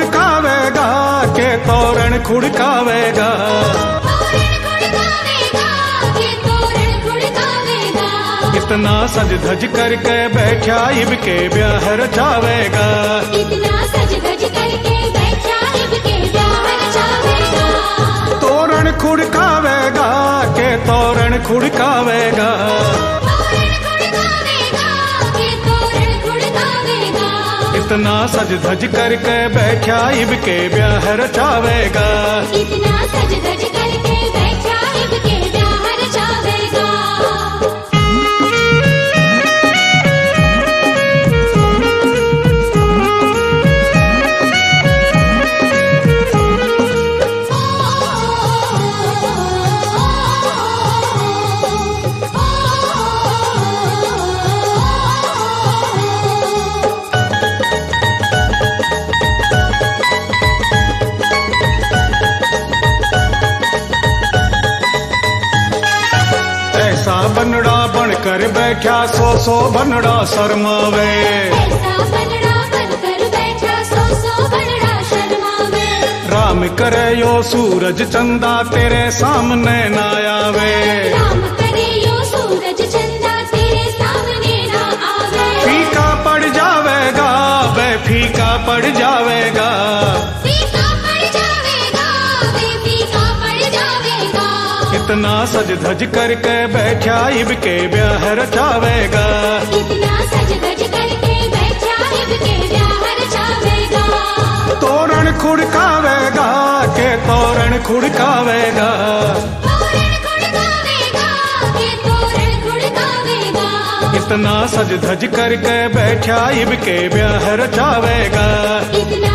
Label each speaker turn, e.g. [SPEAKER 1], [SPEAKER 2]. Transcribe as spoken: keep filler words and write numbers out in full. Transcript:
[SPEAKER 1] खुड़कावेगा के तोरण खुड़कावेगा। इतना सज धज करके बैठा इब के ब्याह रचावेगा।
[SPEAKER 2] इतना सज धज करके बैठा इब के ब्याह रचावेगा।
[SPEAKER 1] तोरण खुड़कावेगा के तोरण खुड़कावेगा। इतना सज धज करके बैठा इब के ब्याह रचावेगा।
[SPEAKER 2] इतना सज धज करके बैठा इब के ब्याह रचावेगा।
[SPEAKER 1] ऐसा बनड़ा बनकर बैठा सो सो बनड़ा शर्मावे।
[SPEAKER 2] ऐसा बनड़ा बनकर बैठा सो सो बनड़ा शर्मावे।
[SPEAKER 1] राम करे यो सूरज चंदा तेरे सामने ना आवे।
[SPEAKER 2] राम करे यो सूरज चंदा तेरे सामने ना आवे।
[SPEAKER 1] फीका पड़ जावेगा वे फीका पड़ जावेगा।
[SPEAKER 2] फीका पड़ जावेगा वे फीका पड़ जावेगा।
[SPEAKER 1] इतना सज धज करके बैठा इब के ब्याह रचावेगा।
[SPEAKER 2] इतना सज धज करके बैठा इब के ब्याह रचावेगा।
[SPEAKER 1] तोरण खुड़कावेगा के तोरण खुड़कावेगा।
[SPEAKER 2] तोरण खुड़कावेगा के तोरण खुड़कावेगा।
[SPEAKER 1] इतना सज धज करके बैठा इब के ब्याह रचावेगा।
[SPEAKER 2] इतना